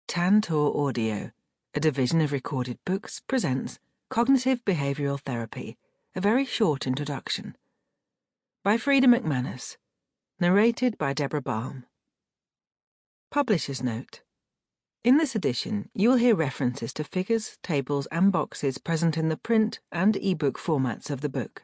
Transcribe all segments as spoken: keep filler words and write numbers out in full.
Tantor Audio, a division of Recorded Books, presents Cognitive Behavioral Therapy, a very short introduction. By Frida McManus. Narrated by Deborah Balm. Publisher's Note. In this edition, you will hear references to figures, tables, and boxes present in the print and e-book formats of the book.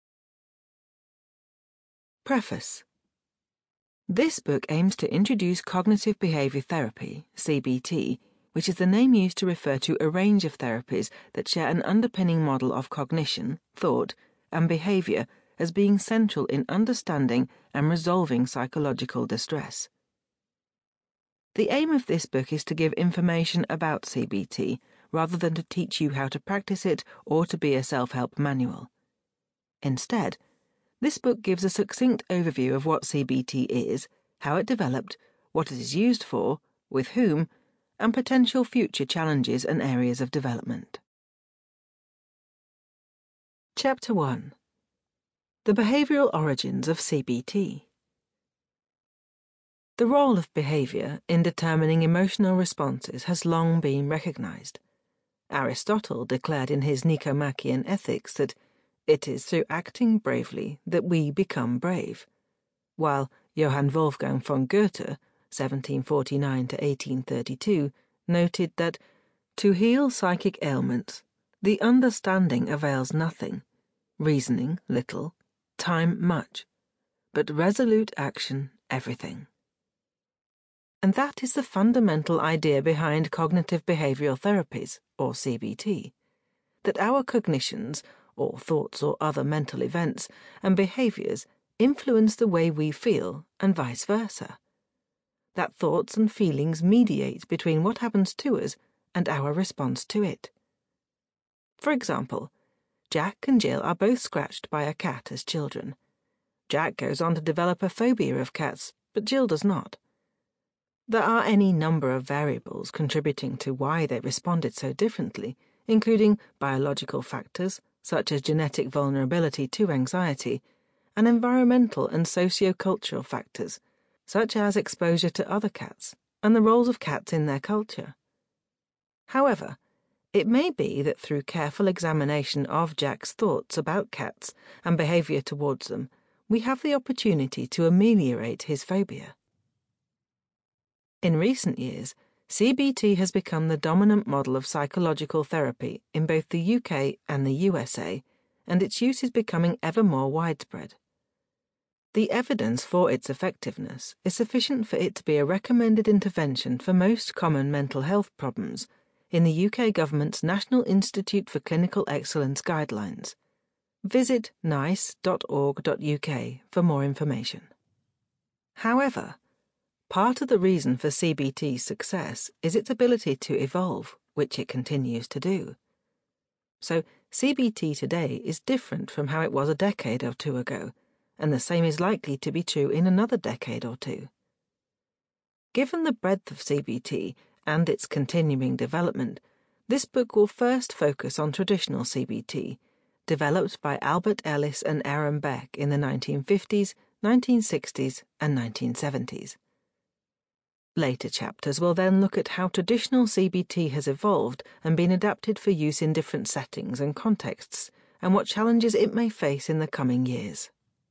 Preface. This book aims to introduce cognitive behavior therapy, C B T, which is the name used to refer to a range of therapies that share an underpinning model of cognition, thought, and behavior as being central in understanding and resolving psychological distress. The aim of this book is to give information about C B T rather than to teach you how to practice it or to be a self-help manual. Instead, this book gives a succinct overview of what C B T is, how it developed, what it is used for, with whom, and potential future challenges and areas of development. Chapter one. The Behavioral Origins of C B T. The role of behavior in determining emotional responses has long been recognized. Aristotle declared in his Nicomachean Ethics that it is through acting bravely that we become brave, while Johann Wolfgang von Goethe, seventeen forty-nine to eighteen thirty-two, noted that to heal psychic ailments, the understanding avails nothing, reasoning little, time much, but resolute action everything. And that is the fundamental idea behind cognitive behavioral therapies, or C B T, that our cognitions, or thoughts or other mental events, and behaviors influence the way we feel, and vice versa. That thoughts and feelings mediate between what happens to us and our response to it. For example, Jack and Jill are both scratched by a cat as children. Jack goes on to develop a phobia of cats, but Jill does not. There are any number of variables contributing to why they responded so differently, including biological factors, such as genetic vulnerability to anxiety, and environmental and socio-cultural factors, such as exposure to other cats and the roles of cats in their culture. However, it may be that through careful examination of Jack's thoughts about cats and behavior towards them, we have the opportunity to ameliorate his phobia. In recent years, C B T has become the dominant model of psychological therapy in both the U K and the U S A, and its use is becoming ever more widespread. The evidence for its effectiveness is sufficient for it to be a recommended intervention for most common mental health problems in the U K government's National Institute for Clinical Excellence guidelines. Visit nice dot org dot U K for more information. However, part of the reason for C B T's success is its ability to evolve, which it continues to do. So, C B T today is different from how it was a decade or two ago, and the same is likely to be true in another decade or two. Given the breadth of C B T and its continuing development, this book will first focus on traditional C B T, developed by Albert Ellis and Aaron Beck in the nineteen fifties, nineteen sixties, and nineteen seventies. Later chapters will then look at how traditional C B T has evolved and been adapted for use in different settings and contexts, and what challenges it may face in the coming years.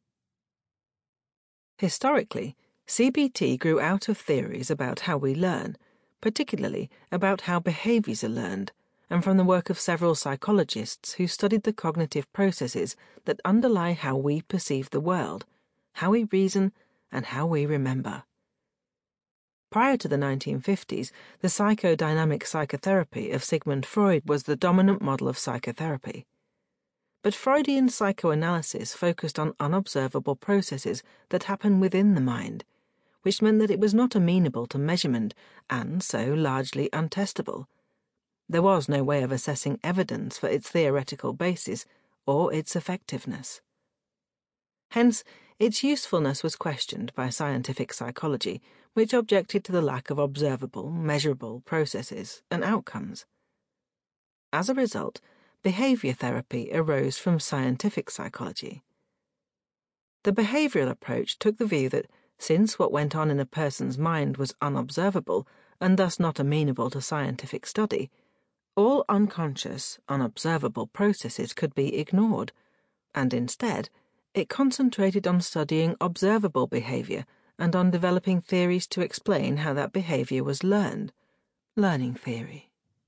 Historically, C B T grew out of theories about how we learn, particularly about how behaviors are learned, and from the work of several psychologists who studied the cognitive processes that underlie how we perceive the world, how we reason, and how we remember. Prior to the nineteen fifties, the psychodynamic psychotherapy of Sigmund Freud was the dominant model of psychotherapy. But Freudian psychoanalysis focused on unobservable processes that happen within the mind, which meant that it was not amenable to measurement and so largely untestable. There was no way of assessing evidence for its theoretical basis or its effectiveness. Hence, its usefulness was questioned by scientific psychology, which objected to the lack of observable, measurable processes and outcomes. As a result, behavior therapy arose from scientific psychology. The behavioral approach took the view that, since what went on in a person's mind was unobservable and thus not amenable to scientific study, all unconscious, unobservable processes could be ignored, and instead it concentrated on studying observable behavior and on developing theories to explain how that behavior was learned. Learning theory.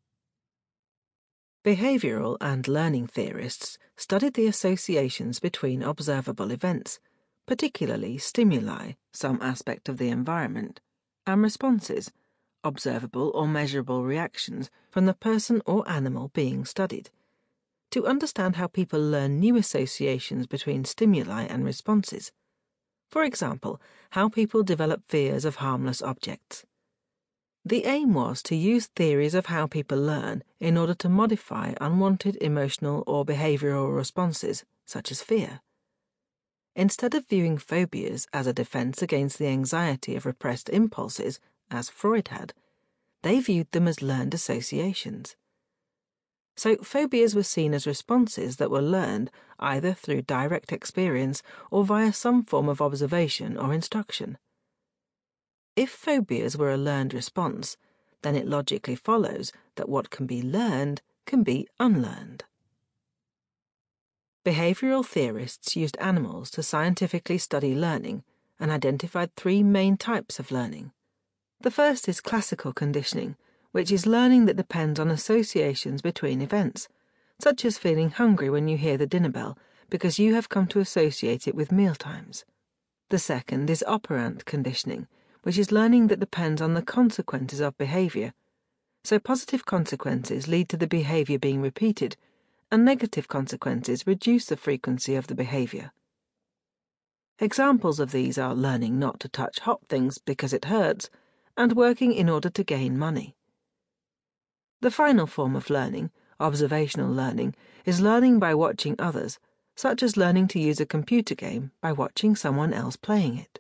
Behavioral and learning theorists studied the associations between observable events, particularly stimuli, some aspect of the environment, and responses, observable or measurable reactions from the person or animal being studied, to understand how people learn new associations between stimuli and responses. For example, how people develop fears of harmless objects. The aim was to use theories of how people learn in order to modify unwanted emotional or behavioral responses, such as fear. Instead of viewing phobias as a defense against the anxiety of repressed impulses, as Freud had, they viewed them as learned associations. So phobias were seen as responses that were learned either through direct experience or via some form of observation or instruction. If phobias were a learned response, then it logically follows that what can be learned can be unlearned. Behavioral theorists used animals to scientifically study learning and identified three main types of learning. The first is classical conditioning, which is learning that depends on associations between events, such as feeling hungry when you hear the dinner bell because you have come to associate it with mealtimes. The second is operant conditioning, which is learning that depends on the consequences of behavior. So positive consequences lead to the behavior being repeated, and negative consequences reduce the frequency of the behavior. Examples of these are learning not to touch hot things because it hurts, and working in order to gain money. The final form of learning, observational learning, is learning by watching others, such as learning to use a computer game by watching someone else playing it.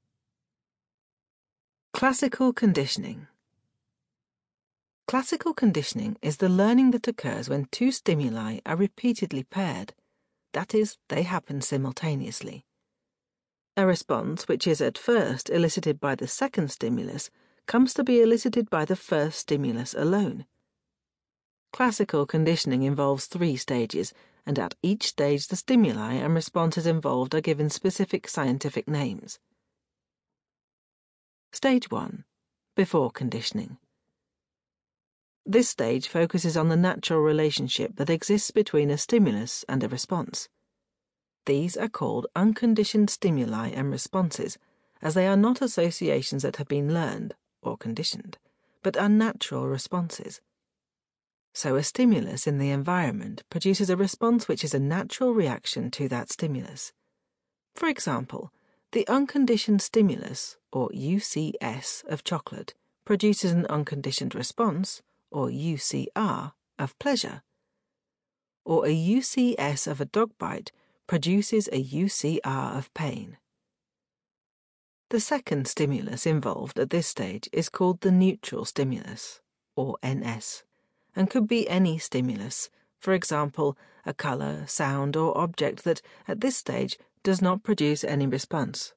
Classical conditioning. Classical conditioning is the learning that occurs when two stimuli are repeatedly paired, that is, they happen simultaneously. A response which is at first elicited by the second stimulus comes to be elicited by the first stimulus alone. Classical conditioning involves three stages, and at each stage the stimuli and responses involved are given specific scientific names. Stage one. Before conditioning. This stage focuses on the natural relationship that exists between a stimulus and a response. These are called unconditioned stimuli and responses, as they are not associations that have been learned or conditioned, but are natural responses. So a stimulus in the environment produces a response which is a natural reaction to that stimulus. For example, the unconditioned stimulus, or U C S, of chocolate produces an unconditioned response, or U C R, of pleasure. Or a U C S of a dog bite produces a U C R of pain. The second stimulus involved at this stage is called the neutral stimulus, or N S, and could be any stimulus, for example, a color, sound, or object that, at this stage, does not produce any response.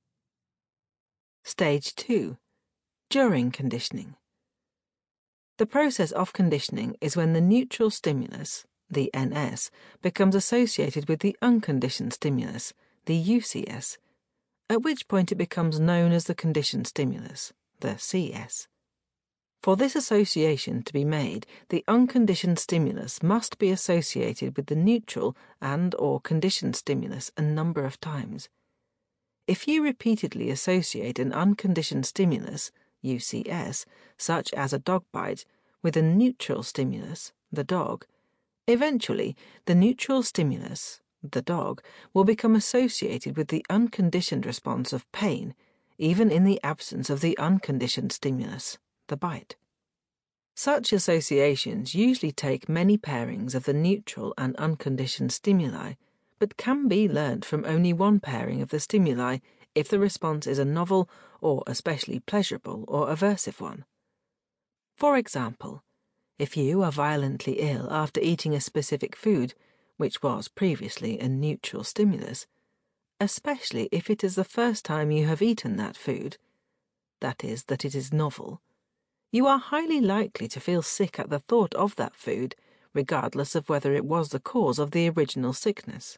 Stage two. During conditioning. The process of conditioning is when the neutral stimulus, the N S, becomes associated with the unconditioned stimulus, the U C S, at which point it becomes known as the conditioned stimulus, the C S. For this association to be made, the unconditioned stimulus must be associated with the neutral and or conditioned stimulus a number of times. If you repeatedly associate an unconditioned stimulus, U C S, such as a dog bite, with a neutral stimulus, the dog, eventually the neutral stimulus, the dog, will become associated with the unconditioned response of pain, even in the absence of the unconditioned stimulus, the bite. Such associations usually take many pairings of the neutral and unconditioned stimuli, but can be learnt from only one pairing of the stimuli if the response is a novel or especially pleasurable or aversive one. For example, if you are violently ill after eating a specific food, which was previously a neutral stimulus, especially if it is the first time you have eaten that food, that is, that it is novel, you are highly likely to feel sick at the thought of that food, regardless of whether it was the cause of the original sickness.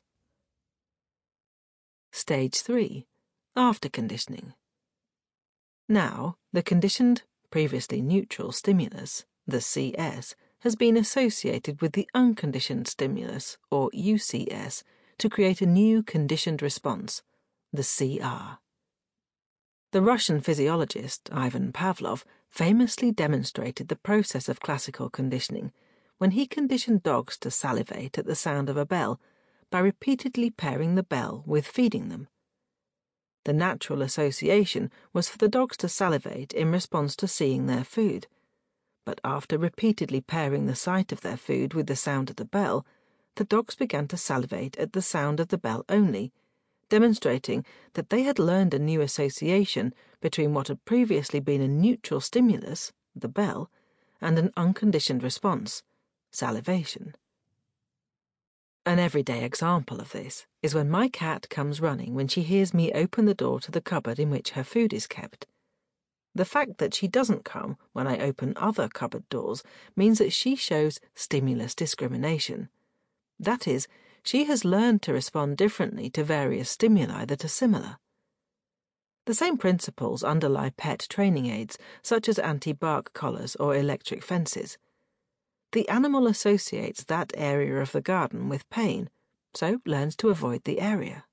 Stage three. After conditioning. Now, the conditioned, previously neutral stimulus, the C S, has been associated with the unconditioned stimulus, or U C S, to create a new conditioned response, the C R. The Russian physiologist Ivan Pavlov famously demonstrated the process of classical conditioning when he conditioned dogs to salivate at the sound of a bell by repeatedly pairing the bell with feeding them. The natural association was for the dogs to salivate in response to seeing their food, but after repeatedly pairing the sight of their food with the sound of the bell, the dogs began to salivate at the sound of the bell only, demonstrating that they had learned a new association between what had previously been a neutral stimulus, the bell, and an unconditioned response, salivation. An everyday example of this is when my cat comes running when she hears me open the door to the cupboard in which her food is kept. The fact that she doesn't come when I open other cupboard doors means that she shows stimulus discrimination. That is, she has learned to respond differently to various stimuli that are similar. The same principles underlie pet training aids, such as anti-bark collars or electric fences. The animal associates that area of the garden with pain, so learns to avoid the area.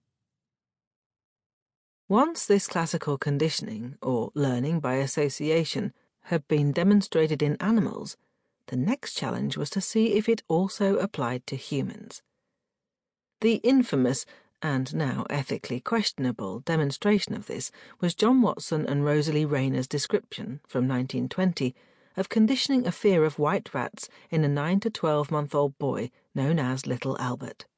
Once this classical conditioning, or learning by association, had been demonstrated in animals, the next challenge was to see if it also applied to humans. The infamous, and now ethically questionable, demonstration of this was John Watson and Rosalie Rayner's description, from nineteen twenty, of conditioning a fear of white rats in a nine to twelve-month-old boy known as Little Albert.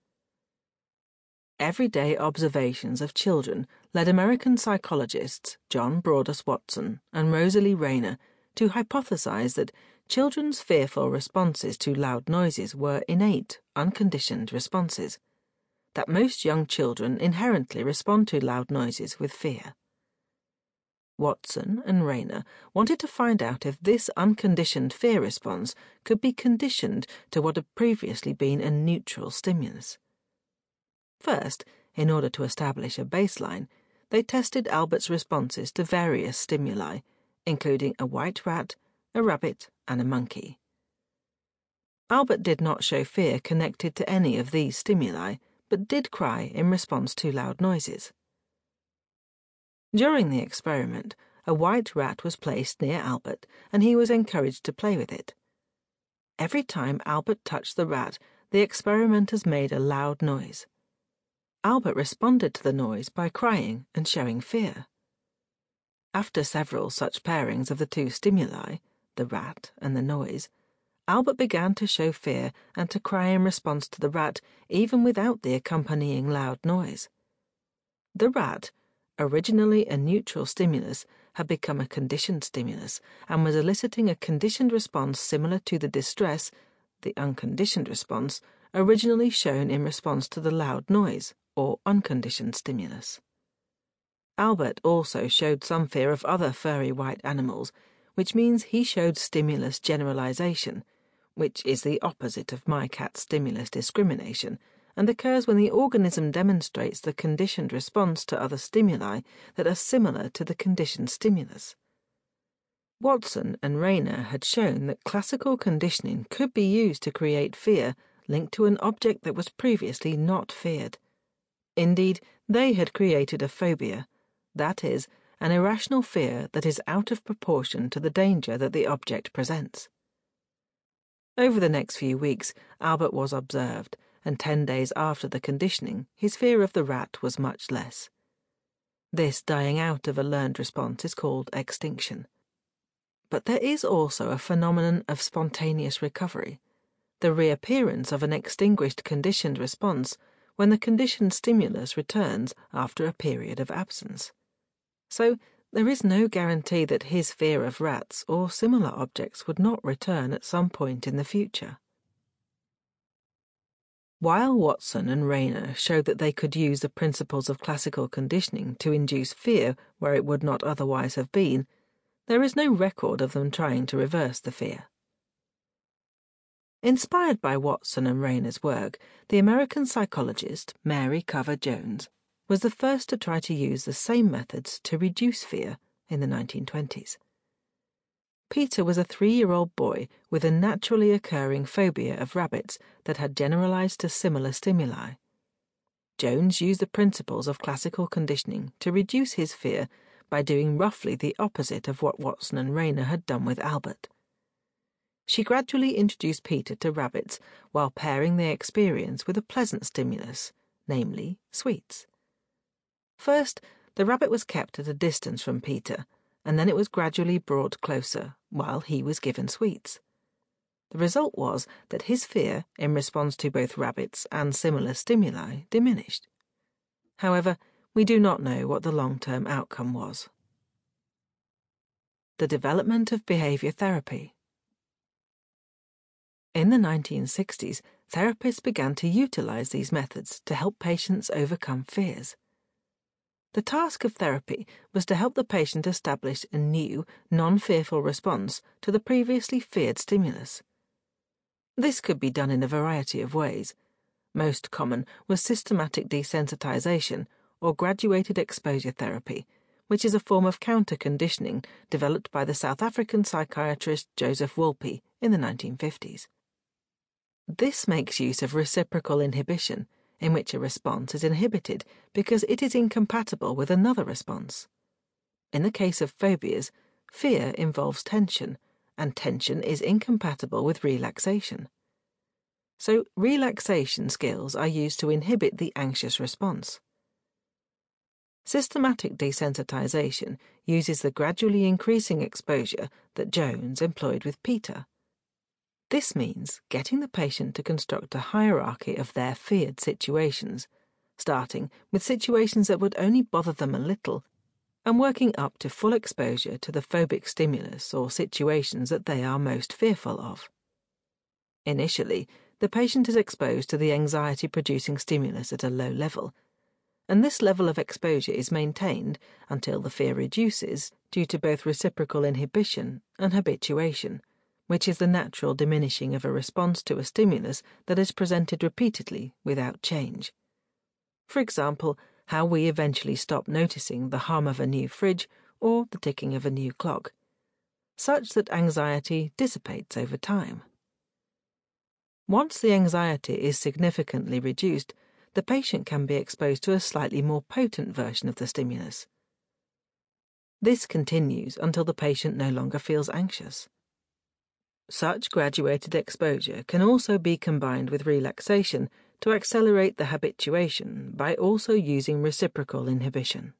Everyday observations of children led American psychologists John Broadus Watson and Rosalie Rayner to hypothesize that children's fearful responses to loud noises were innate, unconditioned responses, that most young children inherently respond to loud noises with fear. Watson and Rayner wanted to find out if this unconditioned fear response could be conditioned to what had previously been a neutral stimulus. First, in order to establish a baseline, they tested Albert's responses to various stimuli, including a white rat, a rabbit, and a monkey. Albert did not show fear connected to any of these stimuli, but did cry in response to loud noises. During the experiment, a white rat was placed near Albert, and he was encouraged to play with it. Every time Albert touched the rat, the experimenters made a loud noise. Albert responded to the noise by crying and showing fear. After several such pairings of the two stimuli, the rat and the noise, Albert began to show fear and to cry in response to the rat, even without the accompanying loud noise. The rat, originally a neutral stimulus, had become a conditioned stimulus and was eliciting a conditioned response similar to the distress, the unconditioned response, originally shown in response to the loud noise, or unconditioned stimulus. Albert also showed some fear of other furry white animals, which means he showed stimulus generalization, which is the opposite of my cat's stimulus discrimination, and occurs when the organism demonstrates the conditioned response to other stimuli that are similar to the conditioned stimulus. Watson and Rayner had shown that classical conditioning could be used to create fear linked to an object that was previously not feared. Indeed, they had created a phobia, that is, an irrational fear that is out of proportion to the danger that the object presents. Over the next few weeks, Albert was observed, and ten days after the conditioning, his fear of the rat was much less. This dying out of a learned response is called extinction. But there is also a phenomenon of spontaneous recovery, the reappearance of an extinguished conditioned response when the conditioned stimulus returns after a period of absence. So, there is no guarantee that his fear of rats or similar objects would not return at some point in the future. While Watson and Rayner showed that they could use the principles of classical conditioning to induce fear where it would not otherwise have been, there is no record of them trying to reverse the fear. Inspired by Watson and Rayner's work, the American psychologist Mary Cover Jones was the first to try to use the same methods to reduce fear in the nineteen twenties. Peter was a three-year-old boy with a naturally occurring phobia of rabbits that had generalized to similar stimuli. Jones used the principles of classical conditioning to reduce his fear by doing roughly the opposite of what Watson and Rayner had done with Albert. She gradually introduced Peter to rabbits while pairing their experience with a pleasant stimulus, namely sweets. First, the rabbit was kept at a distance from Peter, and then it was gradually brought closer while he was given sweets. The result was that his fear, in response to both rabbits and similar stimuli, diminished. However, we do not know what the long-term outcome was. The development of behavior therapy. In the nineteen sixties, therapists began to utilize these methods to help patients overcome fears. The task of therapy was to help the patient establish a new, non-fearful response to the previously feared stimulus. This could be done in a variety of ways. Most common was systematic desensitization or graduated exposure therapy, which is a form of counter-conditioning developed by the South African psychiatrist Joseph Wolpe in the nineteen fifties. This makes use of reciprocal inhibition, in which a response is inhibited because it is incompatible with another response. In the case of phobias, fear involves tension, and tension is incompatible with relaxation. So relaxation skills are used to inhibit the anxious response. Systematic desensitization uses the gradually increasing exposure that Jones employed with Peter. This means getting the patient to construct a hierarchy of their feared situations, starting with situations that would only bother them a little, and working up to full exposure to the phobic stimulus or situations that they are most fearful of. Initially, the patient is exposed to the anxiety-producing stimulus at a low level, and this level of exposure is maintained until the fear reduces due to both reciprocal inhibition and habituation, which is the natural diminishing of a response to a stimulus that is presented repeatedly without change. For example, how we eventually stop noticing the hum of a new fridge or the ticking of a new clock, such that anxiety dissipates over time. Once the anxiety is significantly reduced, the patient can be exposed to a slightly more potent version of the stimulus. This continues until the patient no longer feels anxious. Such graduated exposure can also be combined with relaxation to accelerate the habituation by also using reciprocal inhibition.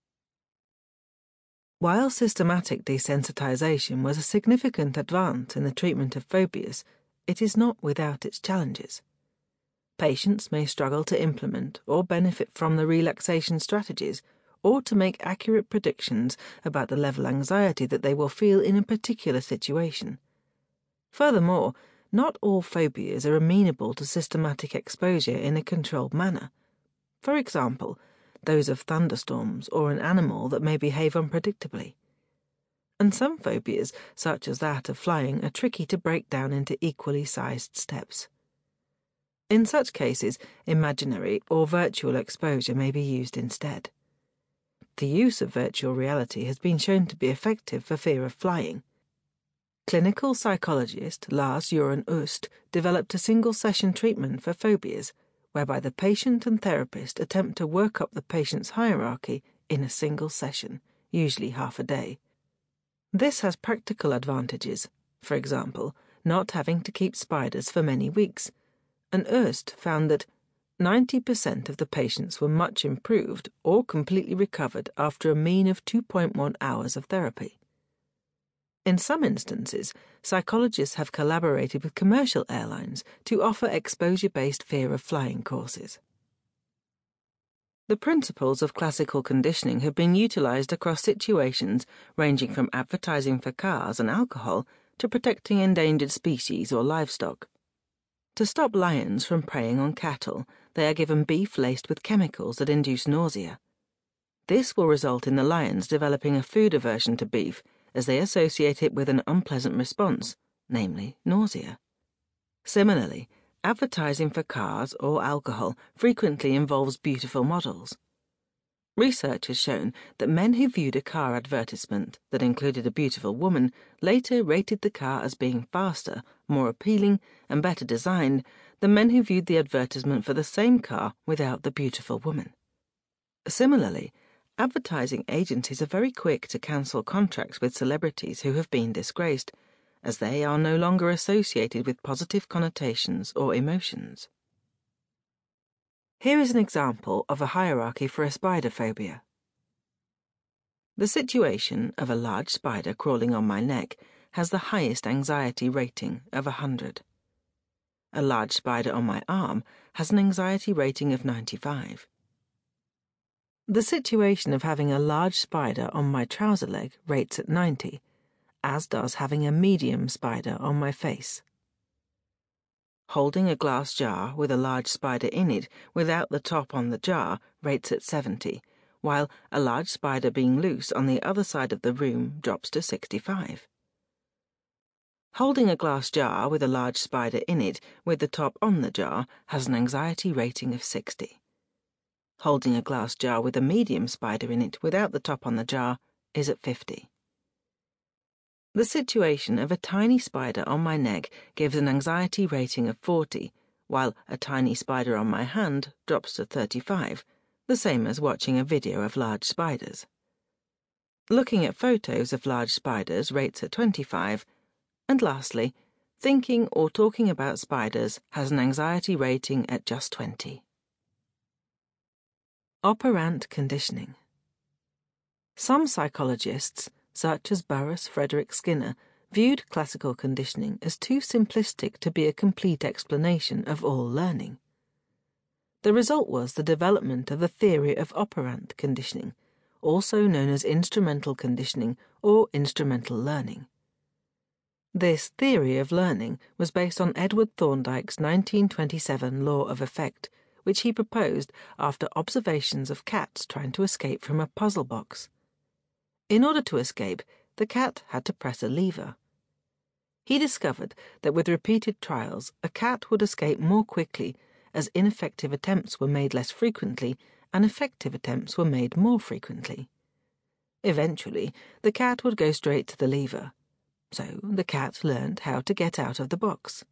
While systematic desensitization was a significant advance in the treatment of phobias, it is not without its challenges. Patients may struggle to implement or benefit from the relaxation strategies, or to make accurate predictions about the level of anxiety that they will feel in a particular situation. Furthermore, not all phobias are amenable to systematic exposure in a controlled manner. For example, those of thunderstorms or an animal that may behave unpredictably. And some phobias, such as that of flying, are tricky to break down into equally sized steps. In such cases, imaginary or virtual exposure may be used instead. The use of virtual reality has been shown to be effective for fear of flying. Clinical psychologist Lars Göran Öst developed a single-session treatment for phobias, whereby the patient and therapist attempt to work up the patient's hierarchy in a single session, usually half a day. This has practical advantages, for example, not having to keep spiders for many weeks, and Öst found that ninety percent of the patients were much improved or completely recovered after a mean of two point one hours of therapy. In some instances, psychologists have collaborated with commercial airlines to offer exposure-based fear of flying courses. The principles of classical conditioning have been utilized across situations ranging from advertising for cars and alcohol to protecting endangered species or livestock. To stop lions from preying on cattle, they are given beef laced with chemicals that induce nausea. This will result in the lions developing a food aversion to beef as they associate it with an unpleasant response, namely nausea. Similarly, advertising for cars or alcohol frequently involves beautiful models. Research has shown that men who viewed a car advertisement that included a beautiful woman later rated the car as being faster, more appealing, and better designed than men who viewed the advertisement for the same car without the beautiful woman. Similarly, advertising agencies are very quick to cancel contracts with celebrities who have been disgraced, as they are no longer associated with positive connotations or emotions. Here is an example of a hierarchy for a spider phobia. The situation of a large spider crawling on my neck has the highest anxiety rating of one hundred. A large spider on my arm has an anxiety rating of ninety-five. The situation of having a large spider on my trouser leg rates at ninety, as does having a medium spider on my face. Holding a glass jar with a large spider in it without the top on the jar rates at seventy, while a large spider being loose on the other side of the room drops to sixty-five. Holding a glass jar with a large spider in it with the top on the jar has an anxiety rating of sixty. Holding a glass jar with a medium spider in it without the top on the jar is at fifty. The situation of a tiny spider on my neck gives an anxiety rating of forty, while a tiny spider on my hand drops to thirty-five, the same as watching a video of large spiders. Looking at photos of large spiders rates at twenty-five, and lastly, thinking or talking about spiders has an anxiety rating at just twenty. Operant conditioning. Some psychologists, such as Burrus Frederick Skinner, viewed classical conditioning as too simplistic to be a complete explanation of all learning. The result was the development of the theory of operant conditioning, also known as instrumental conditioning or instrumental learning. This theory of learning was based on Edward Thorndike's nineteen twenty-seven law of effect, which he proposed after observations of cats trying to escape from a puzzle box. In order to escape, the cat had to press a lever. He discovered that with repeated trials, a cat would escape more quickly, as ineffective attempts were made less frequently and effective attempts were made more frequently. Eventually, the cat would go straight to the lever. So the cat learned how to get out of the box.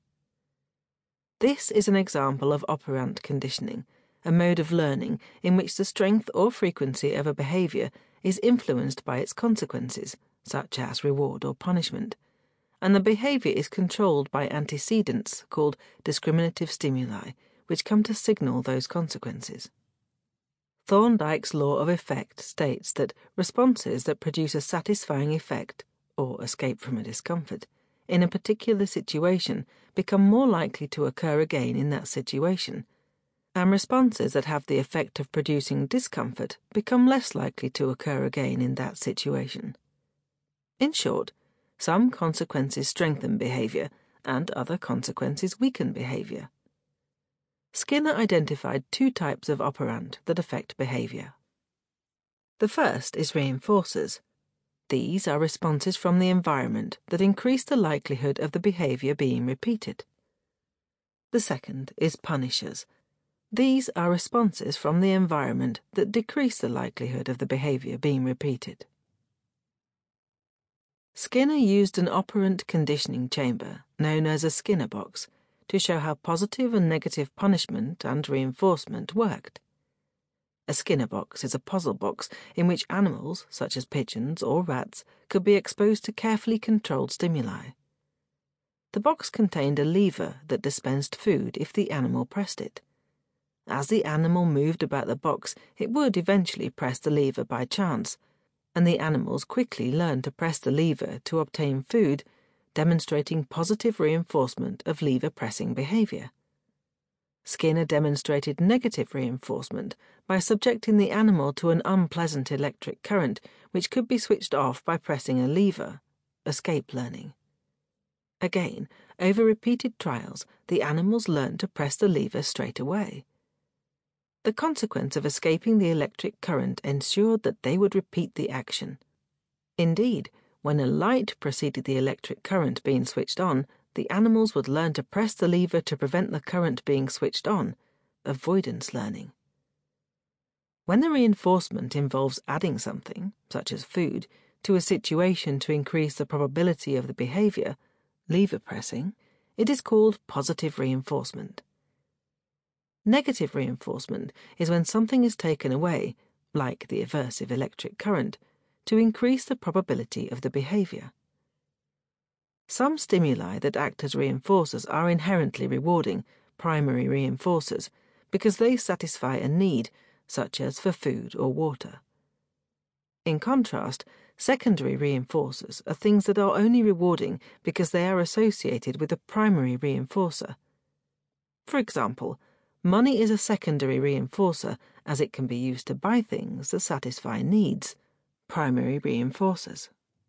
This is an example of operant conditioning, a mode of learning in which the strength or frequency of a behavior is influenced by its consequences, such as reward or punishment, and the behavior is controlled by antecedents called discriminative stimuli, which come to signal those consequences. Thorndike's law of effect states that responses that produce a satisfying effect, or escape from a discomfort, in a particular situation become more likely to occur again in that situation, and responses that have the effect of producing discomfort become less likely to occur again in that situation. In short, some consequences strengthen behavior, and other consequences weaken behavior. Skinner identified two types of operant that affect behavior. The first is reinforcers. These are responses from the environment that increase the likelihood of the behavior being repeated. The second is punishers. These are responses from the environment that decrease the likelihood of the behavior being repeated. Skinner used an operant conditioning chamber, known as a Skinner box, to show how positive and negative punishment and reinforcement worked. A Skinner box is a puzzle box in which animals, such as pigeons or rats, could be exposed to carefully controlled stimuli. The box contained a lever that dispensed food if the animal pressed it. As the animal moved about the box, it would eventually press the lever by chance, and the animals quickly learned to press the lever to obtain food, demonstrating positive reinforcement of lever-pressing behavior. Skinner demonstrated negative reinforcement by subjecting the animal to an unpleasant electric current which could be switched off by pressing a lever, escape learning. Again, over repeated trials, the animals learned to press the lever straight away. The consequence of escaping the electric current ensured that they would repeat the action. Indeed, When a light preceded the electric current being switched on, the animals would learn to press the lever to prevent the current being switched on, avoidance learning. When the reinforcement involves adding something, such as food, to a situation to increase the probability of the behavior, lever pressing, it is called positive reinforcement. Negative reinforcement is when something is taken away, like the aversive electric current, to increase the probability of the behavior. Some stimuli that act as reinforcers are inherently rewarding, primary reinforcers, because they satisfy a need, such as for food or water. In contrast, secondary reinforcers are things that are only rewarding because they are associated with a primary reinforcer. For example, money is a secondary reinforcer as it can be used to buy things that satisfy needs, primary reinforcers.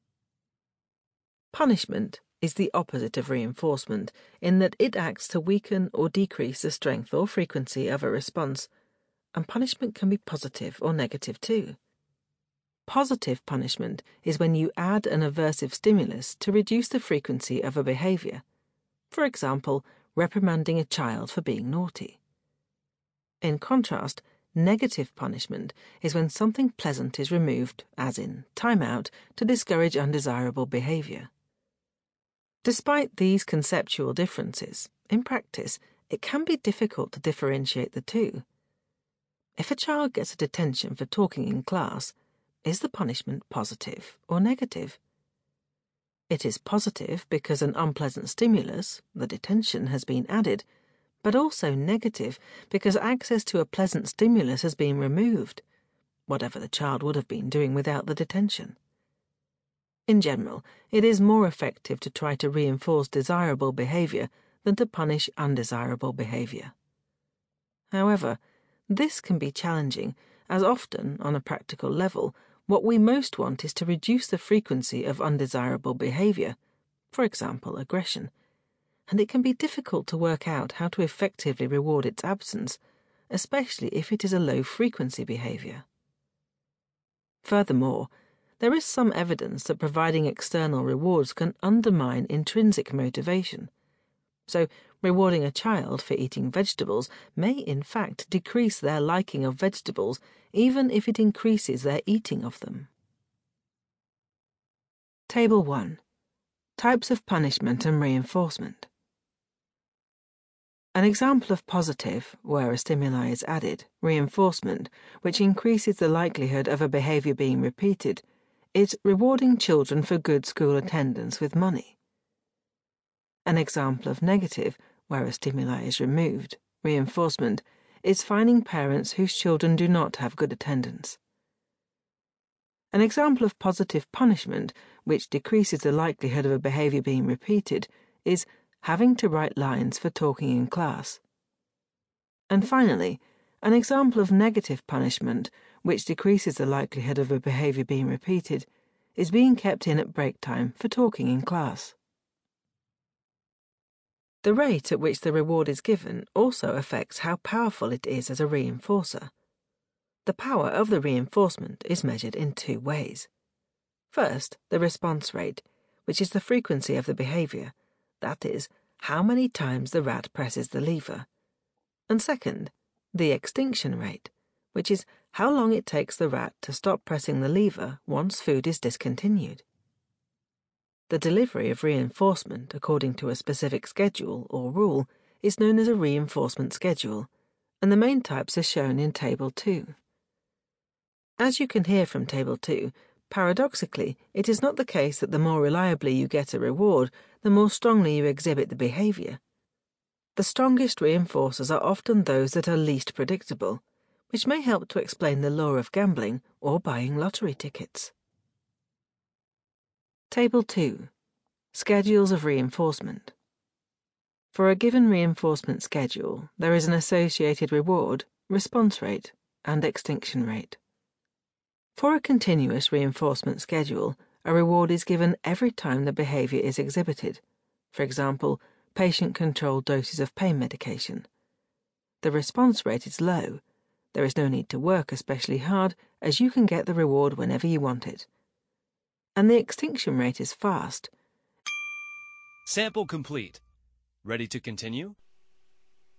Punishment is the opposite of reinforcement in that it acts to weaken or decrease the strength or frequency of a response, and punishment can be positive or negative too. Positive punishment is when you add an aversive stimulus to reduce the frequency of a behavior, for example, reprimanding a child for being naughty. In contrast, negative punishment is when something pleasant is removed, as in timeout, to discourage undesirable behavior. Despite these conceptual differences, in practice, it can be difficult to differentiate the two. If a child gets a detention for talking in class, is the punishment positive or negative? It is positive because an unpleasant stimulus, the detention, has been added, but also negative because access to a pleasant stimulus has been removed, whatever the child would have been doing without the detention. In general, it is more effective to try to reinforce desirable behavior than to punish undesirable behavior. However, this can be challenging, as often, on a practical level, what we most want is to reduce the frequency of undesirable behavior, for example, aggression, and it can be difficult to work out how to effectively reward its absence, especially if it is a low-frequency behavior. Furthermore, there is some evidence that providing external rewards can undermine intrinsic motivation. So, rewarding a child for eating vegetables may in fact decrease their liking of vegetables, even if it increases their eating of them. Table one. Types of punishment and reinforcement. An example of positive, where a stimuli is added, reinforcement, which increases the likelihood of a behavior being repeated, is rewarding children for good school attendance with money. An example of negative, where a stimuli is removed, reinforcement, is fining parents whose children do not have good attendance. An example of positive punishment, which decreases the likelihood of a behavior being repeated, is having to write lines for talking in class. And finally, an example of negative punishment, which decreases the likelihood of a behavior being repeated, is being kept in at break time for talking in class. The rate at which the reward is given also affects how powerful it is as a reinforcer. The power of the reinforcement is measured in two ways. First, the response rate, which is the frequency of the behavior, that is, how many times the rat presses the lever. And second, the extinction rate, which is how long it takes the rat to stop pressing the lever once food is discontinued. The delivery of reinforcement according to a specific schedule or rule is known as a reinforcement schedule, and the main types are shown in Table two. As you can hear from Table two, paradoxically, it is not the case that the more reliably you get a reward, the more strongly you exhibit the behavior. The strongest reinforcers are often those that are least predictable, which may help to explain the law of gambling or buying lottery tickets. Table two. Schedules of reinforcement. For a given reinforcement schedule, there is an associated reward, response rate, and extinction rate. For a continuous reinforcement schedule, a reward is given every time the behavior is exhibited. For example, patient-controlled doses of pain medication. The response rate is low. There is no need to work especially hard, as you can get the reward whenever you want it. and the extinction rate is fast. Sample complete. Ready to continue?